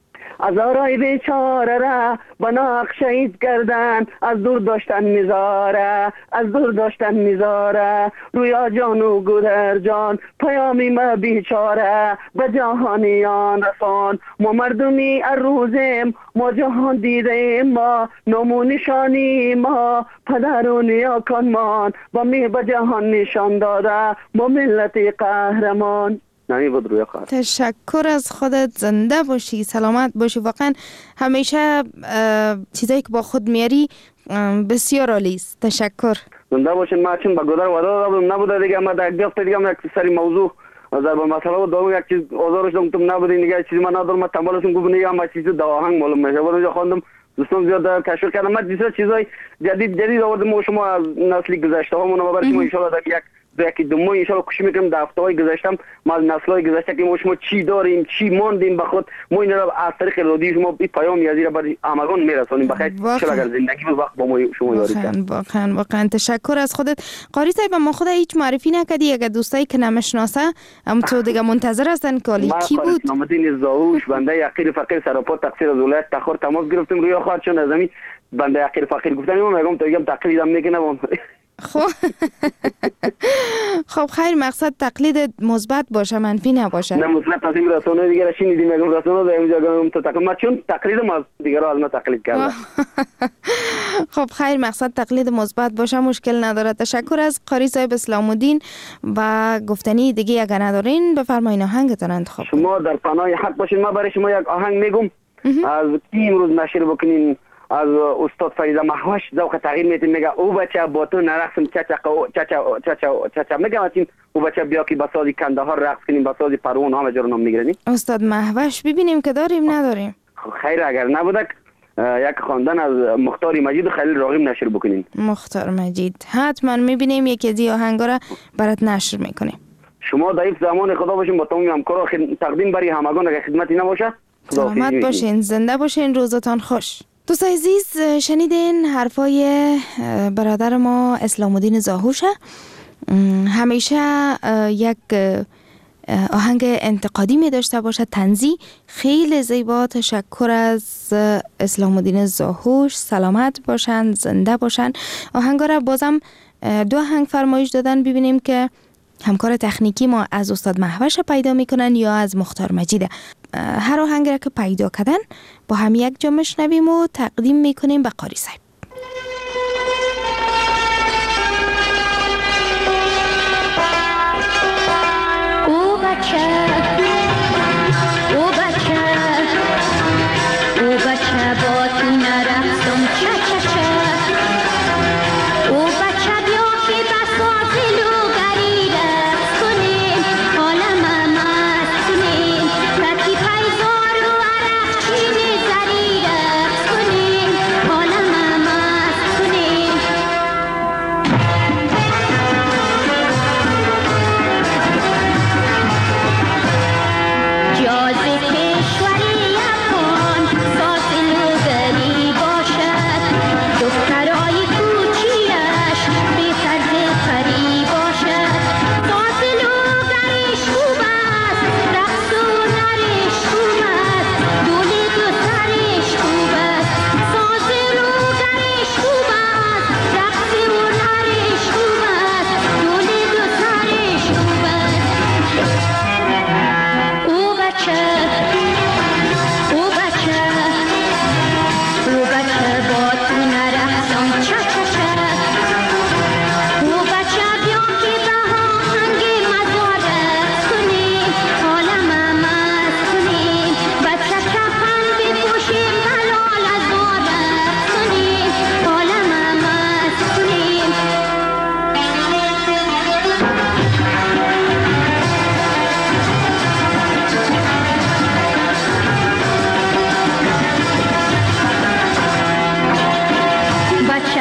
از آرای بیچاره را بناق شهید کردن از دور داشتن میذاره از دور داشتن میذاره. رویا جان و گودر جان پیامی ما بیچاره به جهانیان رسان. ما مردمی الروزیم ما جهان دیدیم ما نمو نشانی ما پدر و نیاکانمان با می به جهان نشان داده ما ملت قهرمان. نمی بود روی خواهد. تشکر از خودت. زنده باشی، سلامت باشی. واقعا همیشه چیزایی که با خود میاری بسیار عالی است. تشکر. زنده باشین. ما چون با گذر وعده داده بودم نبوده دیگه. ما در یک هفته دیگه هم یک سری موضوع در با مسئله بود دوم یک چیز آزارش دادم نبوده دیگه چیزی من ندارم. ما تنبالشون گفتم دیگه ما چیزی دو آهنگ معلوم میشه. برای خواندم دوستان زیاد تشویق کردم. ما دیگه چیزای جدید جدید آوردم و شما از نسل گذشته ها منو ببرید. ما ان شاء الله در یک یکی دو ماه ان شاء الله کوشش میکنم در هفته‌های گذشتم ما از نسل‌های گذشته که ما شما چی داریم چی ماندیم به خود ما این را از طریق رادیو شما این پیام یازی را برای همگان میرسونیم. بخیر چه اگر زندگی به وقت با ما شما یاری کرد. واقعا واقعا تشکر از خودت. قاری صاحب ما خود هیچ معرفی نکردی. اگه دوستایی که نمیشناسه هم تو دیگه منتظر هستن که کی بود؟ ما نامدین زاهوش بنده یقیر فقیر سراپا تقصیر از ولایت تخار تماس گرفتیم روی خواهد چون از همین بنده یقیر فقیر گفتن ما میگم تو میگم تقلیدم میکنم. خب خب خیر مقصد تقلید مثبت باشه منفی نباشه. نه مثبت تصمیم رسانه دیگه شنیدیم میگم رسانه در اینجا گفتم تو تقلید ما چون تقلید ما دیگه را از ما تقلید کردن. خب خیر مقصد تقلید مثبت باشه مشکل نداره. تشکر از قاری صاحب اسلام الدین و گفتنی دیگه اگر ندارین بفرمایید آهنگتون انتخاب. شما در پناه حق باشین. ما برای شما یک آهنگ میگم از کی امروز نشر بکنین از استاد فریده محوش ذوق تغییر میتیم میگه او بچه با تو نرقصم چچا چچا چچا چچا میگم اتیم او بچه بیا که بسازی کندهار رقص کنیم بسازی پروان همه جا رو نام میگیرنی. استاد محوش ببینیم که داریم نداریم. خیر اگر نبودک یک خواندن از مختار مجید و خلیل راغب نشر بکنین. مختار مجید حتما میبینیم یکی از آهنگا را برات نشر میکنیم. شما ضعیف زمان خدا باشین با تمام همکارا تقدیم برای همگان اگر خدمتی نباشه. سلامت باشین زنده باشین روزتان خوش. دوستای عزیز شنیدین حرفای برادر ما اسلام الدین زاهوشه. همیشه یک آهنگ انتقادی می داشته باشه طنزی خیلی زیبا. تشکر از اسلام الدین زاهوش. سلامت باشن زنده باشن. آهنگا را بازم دو آهنگ فرمایش دادن ببینیم که همکار تکنیکی ما از استاد محوش پیدا میکنن یا از مختار مجیده. هر آهنگ را که پیدا کردن با هم یک جا میشنویم و تقدیم میکنیم به قاری صاحب. او بچه او بچه او بچه با تو نرفتم چه چه چه او بچه بیا که بسازی لوگری رفت کنیم حالم امت کنیم رکی پیزار و عرق چینی زری رفت کنیم حالم امت کنیم.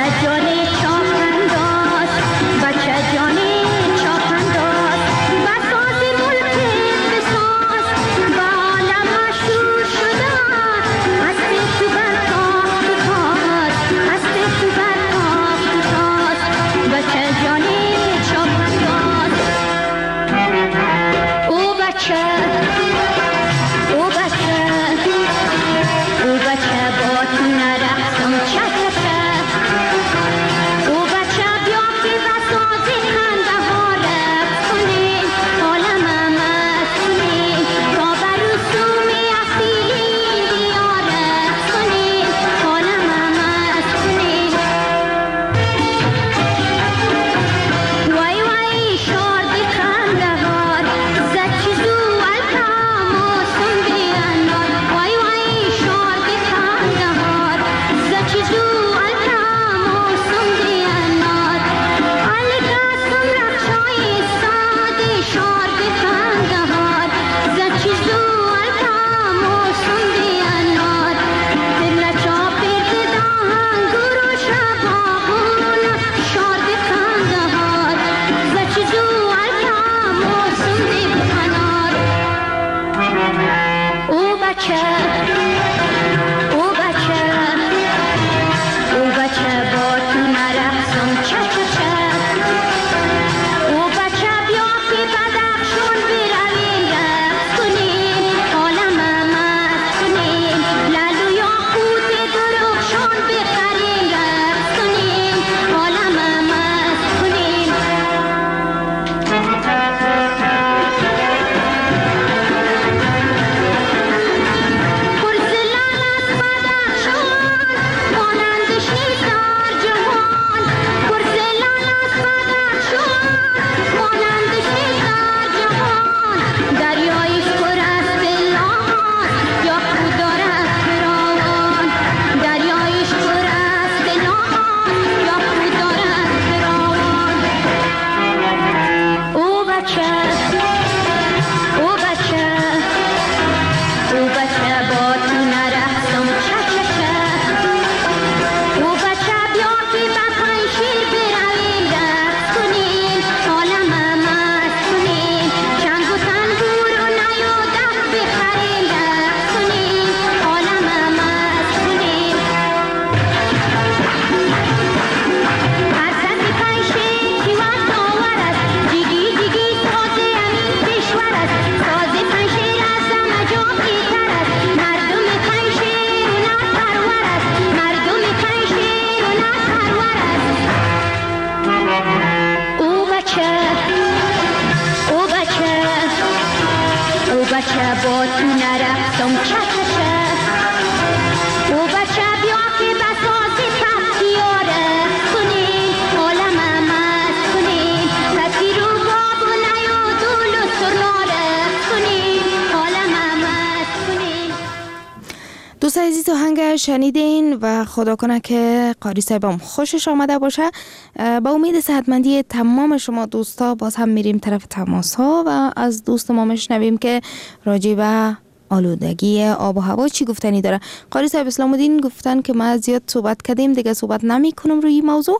دوست عزیز آهنگ شنیدین و خدا کنه که قاری صاحبم خوشش آمده باشه. با امید صحتمندی تمام شما دوستا باز هم میریم طرف تماس ها و از دوست ما میشنویم که راجع به آلودگی آب و هوا چی گفتنی داره. قاری صاحب اسلام الدین گفتن که ما زیاد صحبت کردیم دیگه صحبت نمی کنم روی این موضوع،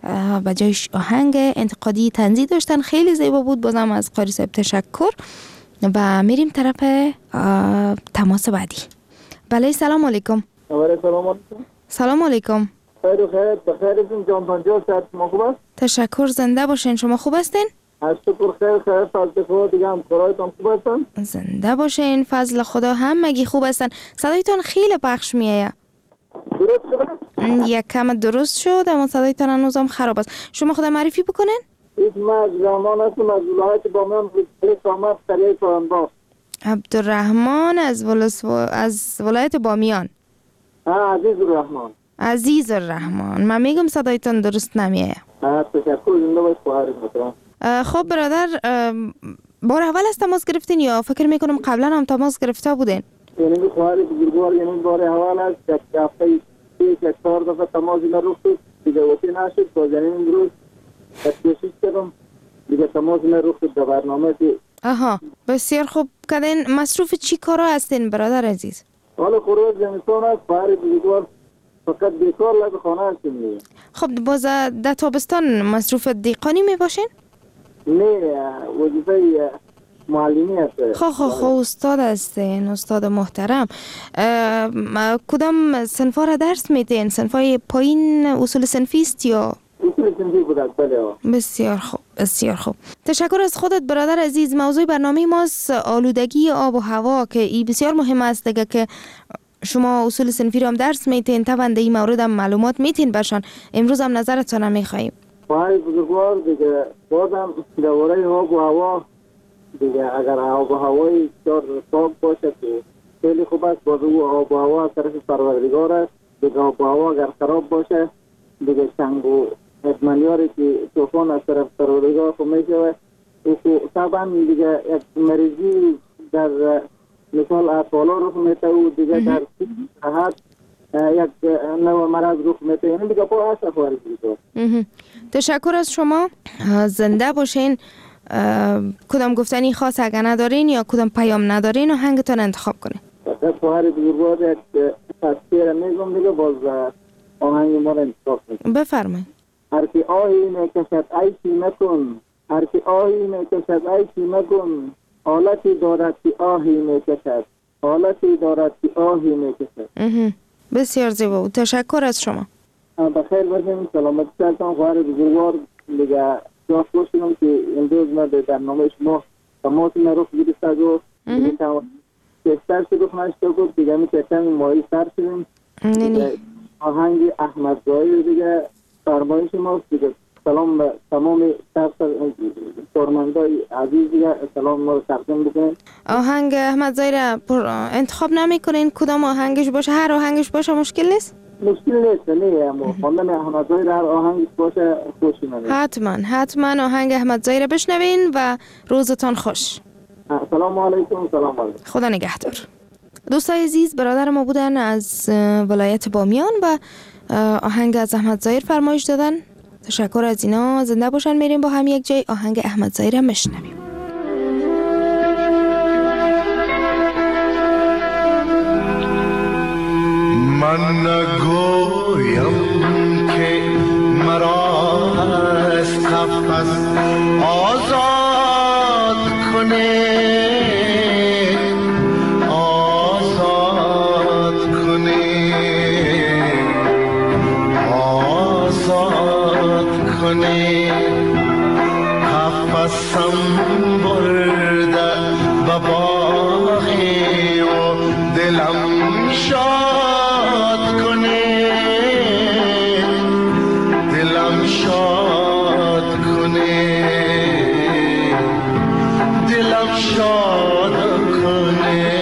به جایش آهنگ انتقادی طنزی داشتن، خیلی زیبا بود. بازم از قاری صاحب تشکر و میریم طرف تماس بعدی. بله سلام علیکم. سلام علیکم. سلام علیکم. خیر و خیر، بخیرتون جان پنجاه صد شما خوب است؟ تشکر، زنده باشین. شما خوب هستین؟ از شکر خیر خیر فضل خدا دیگه هم کارایتان خوب هستن؟ زنده باشین، فضل خدا همگی خوب هستن. صدایتان خیلی پخش میایه. درست شده؟ یک کم درست شد اما صدایتان هنوزم خراب است. شما خود معرفی بکنین؟ اسم از رحمان هستم از ولایت بامیان سامت قریه سوانبار. عبدالرحمن از ولس... از ولایت بامیان. ها عزیز الرحمن. عزیز الرحمن. من میگم صدایتان درست نمیایه. ها تشکر، زنده باش خواهرت محترم. خب برادر، بار اول از تماس گرفتین یا فکر میکنم قبلا هم تماس گرفته بودین؟ یعنی خواهر بزرگوار یعنی بار اول از یک هفته یک چهار دفعه تماسی نرفت دیگه وقتی نشد باز یعنی امروز تشکیش کردم دیگه تماسی نرفت در برنامه دی. آها بسیار خوب کردین. مصروف چی کارا هستین برادر عزیز؟ حالا خروج زمستان است، خواهر بزرگوار فقط بیکار لب خانه هستیم. خب باز در تابستان مصروف دیقانی می باشین؟ نه وظیفه معلمی هست. خب خب خب استاد هستین، استاد محترم. کدام صنفا را درس میدین؟ صنفای پایین اصول صنفی است یا؟ اصول صنفی بود بله. بسیار خوب بسیار خوب. تشکر از خودت برادر عزیز. موضوع برنامه ماست آلودگی آب و هوا که ای بسیار مهم است دیگه، که شما اصول صنفی رو هم درس میتین، طبعا در این مورد هم معلومات میتین برشان. امروز هم نظرتون هم میخواییم. پای بزرگوار دیگه بازم دوره آب و هوا دیگه، اگر آب و هوای بسیار پاک باشه که خیلی خوب است. باز او آب و هوا از طرف پروردگار است دیگه. آب و هوا اگر خراب باشه دیگه سنگ و ادمانیاری که طوفان از طرف پروردگار خود میشه و طبعا دیگه یک مریضی در مثال اطفالا رخ میته و دیگه در صحت یک نوع مرض رخ میته. یعنی دیگه پا هست افواری دیگه. تشکر از شما. زنده باشین. کدام گفتنی خاص اگر ندارین یا کدام پیام ندارین و هنگتان انتخاب کنین. افواری بزرگوار یک تصویر میگم دیگه، باز آهنگ ما رو انتخاب کنین. بفرمایید. هر کی آهی میکشد عیشی مکن، هر کی آهی میکشد عیشی مکن، حالتی دارد که آهی میکشد، حالتی دارد که آهی میکشد. بسیار زیبا. تشکر از شما. بخیر باشین. سلامتی سرتان. خواهر بزرگوار دیگه جاست باشیم که امروز ما در برنامه شما تماس نروخ گیرسته و دیگه کشتر شروع نشته بود دیگه می کشتن مایی سر شدیم. آهنگ احمد زاهر دیگه فرمایش ماست دیگه. سلام به تمام کارمندای عزیز دیگه، سلام ما رو تقدیم بکنیم. آهنگ احمد زاهر انتخاب نمی کنین؟ کدام آهنگش باشه؟ هر آهنگش باشه مشکل نیست؟ مشکل نیست. نه اما خواندن احمد زاهر هر آهنگش باشه خوشی منه. حتما حتما آهنگ احمد زاهر بشنوین و روزتان خوش. سلام علیکم. سلام علیکم. خدا نگهدار. دوستای عزیز، برادر ما بودن از ولایت بامیان و آهنگ از احمد زاهر فرمایش دادن. تشکر از اینا. زنده باشن. میریم با هم یک جای آهنگ احمد زاهر هم بشنویم. من نگویم که مرا از قفس آزاد کنه، آزاد کنه، آزاد کنه. قفسم برده و باقی و دلم شاد کنه، دلم شاد کنه، دلم شاد کنه.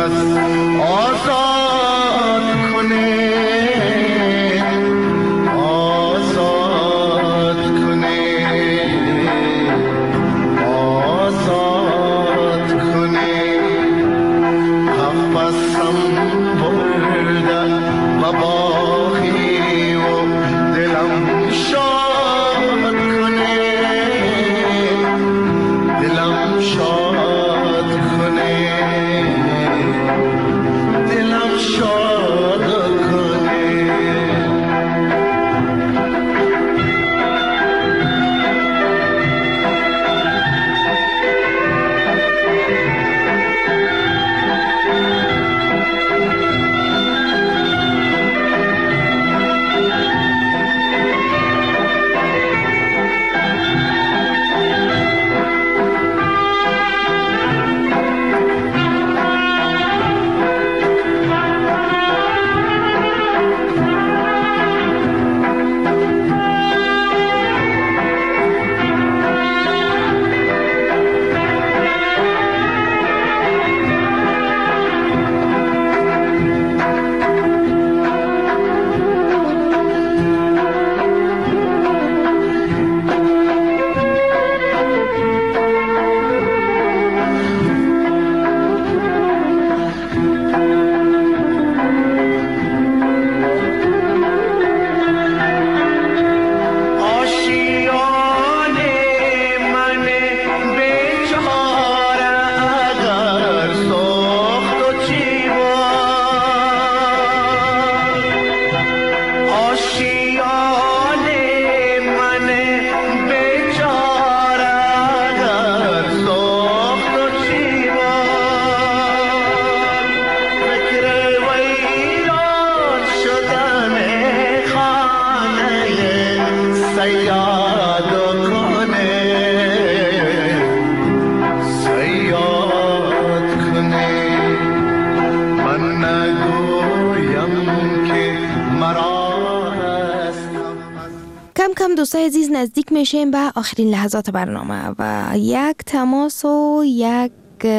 دوستای عزیز نزدیک میشیم به آخرین لحظات برنامه و یک تماس و یک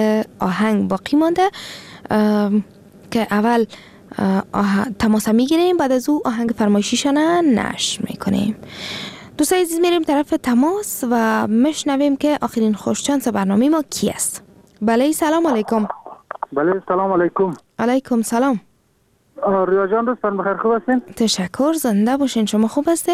آهنگ باقی مانده که اول تماس میگیریم، بعد از او آهنگ فرمایشیشانه نشر میکنیم. دوستای عزیز میریم طرف تماس و میشنویم که آخرین خوششانس برنامه ما کی است. بله سلام علیکم. بله سلام علیکم. علیکم سلام. ریا جان دوستان بخیر، خوب هستین؟ تشکر، زنده باشین. شما خوب هستین؟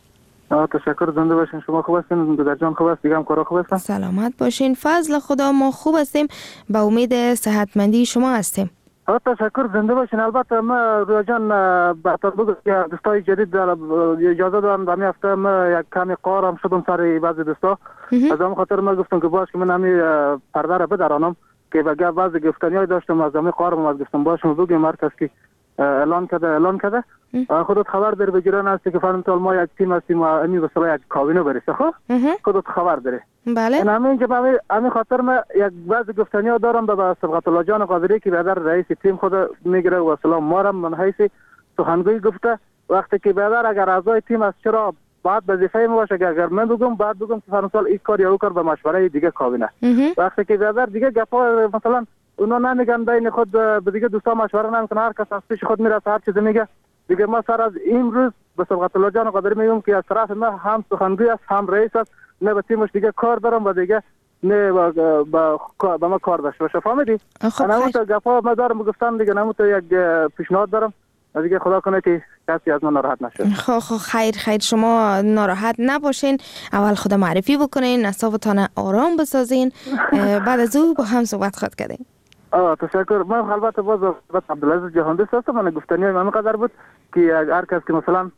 آه تشکر، زنده باشین. شما خوب هستین؟ دادر جان خوب است؟ دیگه هم کارا خوب هستن؟ سلامت باشین. فضل خدا ما خوب هستیم، به امید صحتمندی شما هستیم. آه تشکر، زنده باشین. البته ما ریا جان بهتر بود که دوستای جدید در اجازه دارم در همین هفته ما یک کمی قارم شدم سر بعضی دوستا، از همین خاطر ما گفتم که باش که من همین پرده را بدرانم که بگه بعضی گفتنیای داشتم از همین قارم از گفتم باشم بگیم مرکز که اعلان کرده اعلان کرده خودت خبر داری بگیرن هستی که فرمتال ما یک تیم هستیم و امی بسلا یک کابینه برسه. خب خودت خبر داری. بله این همین که همین خاطر ما یک بعض گفتنی ها دارم به صبغت الله جان قادری که بدر رئیس تیم خود میگیره و سلام مارم من حیث سخنگوی گفته وقتی که بدر اگر اعضای تیم است چرا بعد وظیفه ما باشه که اگر من بگم بعد بگم که فرمتال این کار یا اون کار به مشوره دیگه کابینه. وقتی که بدر دیگه گپا مثلا اونا نمیگن بین خود به دیگه دوستا مشوره نمیکنن، هر کس از پیش خود میره هر چیزی میگه دیگه. ما سر از امروز به صبغت الله جان قادری میگم که از طرف ما هم سخنگوی است هم رئیس است، نه به تیمش دیگه کار دارم و دیگه نه با با ما کار داشته باشه. فهمیدی؟ انا تو گپا ما دارم گفتم دیگه، نمو تو یک پیشنهاد دارم دیگه، خدا کنه که کسی از من ناراحت نشه. خب خب خیر خیر، شما ناراحت نباشین، اول خدا معرفی بکنین، اعصابتان آرام بسازین، بعد از او با هم صحبت خود کردین. آه تشکر. من البته باز عبدالعزیز جهاندست هستم. من گفتنی من قدر بود که هر کس که مثلا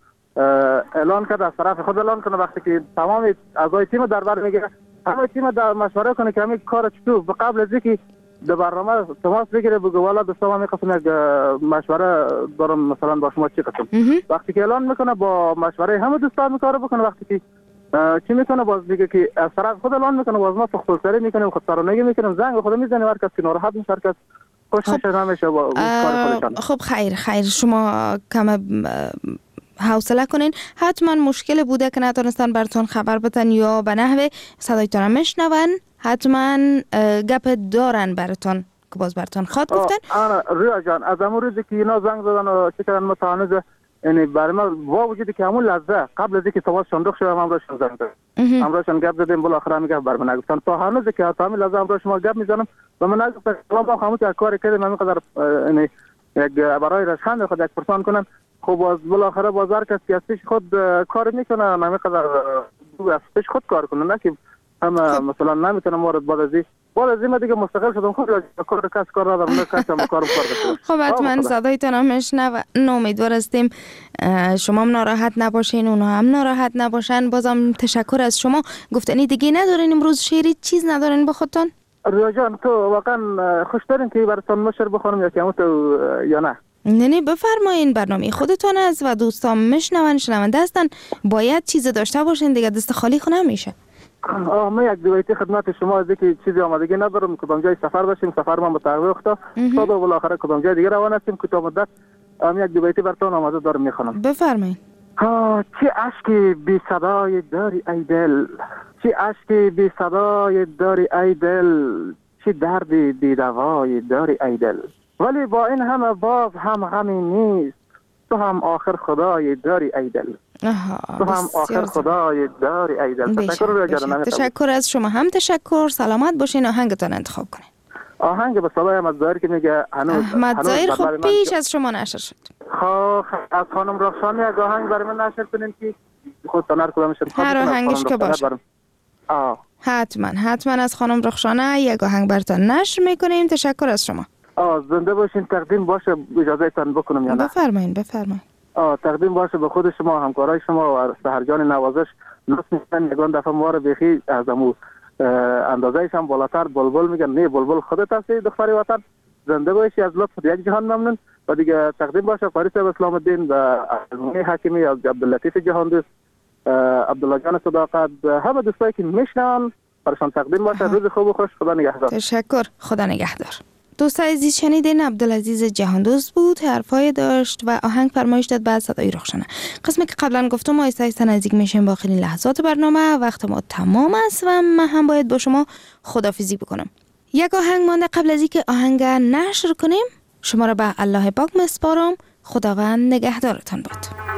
اعلان کرده از طرف خود اعلان کنه، وقتی که تمام اعضای تیم در بر میگیره همه تیم در مشوره کنه که همین کار چطور به قبل از اینکه در برنامه تماس بگیره بگه والا دوستان همین قسم یک مشوره دارم مثلا با شما چی قسم. وقتی که اعلان میکنه با مشوره همه دوستان کار بکنه، وقتی که چی میکنه باز دیگه که از طرف خود اعلان میکنه باز ما خودسری میکنیم، خودسرانگی میکنیم، زنگ خود میزنیم، هر کس که ناراحت میشه هر کس خوش میشه نمیشه با کار خودشان. خب خیر خیر، شما کم حوصله کنین. حتما مشکل بوده که نتونستن براتون خبر بدن یا به نحوه صدایتون میشنون، حتما گپ دارن براتون که باز برتان خواد گفتن. آره رویا جان از همون روزی که اینا زنگ زدن و چه کردن متعنیز یعنی برای ما با وجودی که همون لحظه قبل از اینکه سواز شندوق شدم امروشون زنگ زدم امروشون گپ زدیم بالاخره میگه بر من نگفتن تا هنوز که تا همین لحظه امروز شما گپ میزنم و من نگفتم ما همون که کاری کردیم همین قدر یعنی یک برای رشخند خود یک پرسان کنن خب باز بالاخره بازار کسی از پیش خود کار میکنه همین قدر از پیش خود کار کنه نه که هم مثلا نمیتونه مورد بعد از بعد از این دیگه مستقل شدم خود کار کس کار ندارم نه کس هم کار کار خب حتما صدایتان هم میشنوه امیدوار هستیم شما هم ناراحت نباشین اونها هم ناراحت نباشن. بازم تشکر از شما. گفتنی دیگه ندارین امروز شعری چیز ندارین با خودتان؟ ریا جان تو واقعا خوش دارین که براتون مشر بخونم یا که تو یا نه؟ نه نه بفرمایین برنامه خودتان است و دوستان میشنون شنونده هستن باید چیز داشته باشین دیگه دست خالی خو نمیشه. آه من یک دویتی خدمت شما از که چیزی آمادگی ندارم کدام جای سفر باشیم سفر ما متعارف افتاد تا بالاخره کدام جای دیگه روان هستیم کوتاه مدت ام یک دویتی براتون آماده دارم میخونم. بفرمایید. ها چه اشکی بی صدای داری ای دل چه اشکی بی صدای داری ای دل چه دردی بی دوای داری ای دل ولی با این همه باز هم غمی نیست تو هم آخر خدای داری ای دل تو هم آخر خدای داری ای دل. تشکر, تشکر از شما هم تشکر. سلامت باشین. آهنگتان انتخاب کنین. آهنگ به صدای احمد ظاهر که میگه هنوز احمد ظاهر خب پیش از شما نشر شد. خب از خانم رخشانی یک آهنگ برای من نشر کنین که خود تنر کدام شد هر آهنگش که باشه. آه حتما حتما از خانم رخشانه یک آهنگ براتون نشر میکنیم. تشکر از شما. آه زنده باشین. تقدیم باشه اجازه تان بکنم یا نه؟ بفرمایید بفرمایید. آه تقدیم باشه به خود شما همکارای شما و سحرجان نوازش نصف میشن یگان دفعه ما رو بخی از امو اندازه‌اش هم بالاتر بلبل میگن نه بلبل خودت هستی دختری وطن زنده باشی از لطف یک جهان ممنون و دیگه تقدیم باشه قاری صاحب اسلام الدین و ازمونی حکیمی از عبداللطیف جهان دوست عبدالله جان صداقت همه دوستایی که میشنن برشان تقدیم باشه. روز خوب و خوش. خدا نگهدار. تشکر. خدا نگهدار. دوستای عزیز شنیدین عبدالعزیز جهاندوست بود حرفای داشت و آهنگ فرمایش داد بعد صدای رخشانه. قسمی که قبلا گفتم ما آهسته آهسته نزدیک میشیم با آخرین لحظات برنامه. وقت ما تمام است و من هم باید با شما خداحافظی بکنم. یک آهنگ مانده قبل از اینکه آهنگ نشر کنیم. شما را به الله پاک میسپارم. خداوند نگهدارتان باد.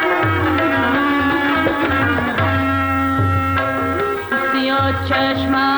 چشم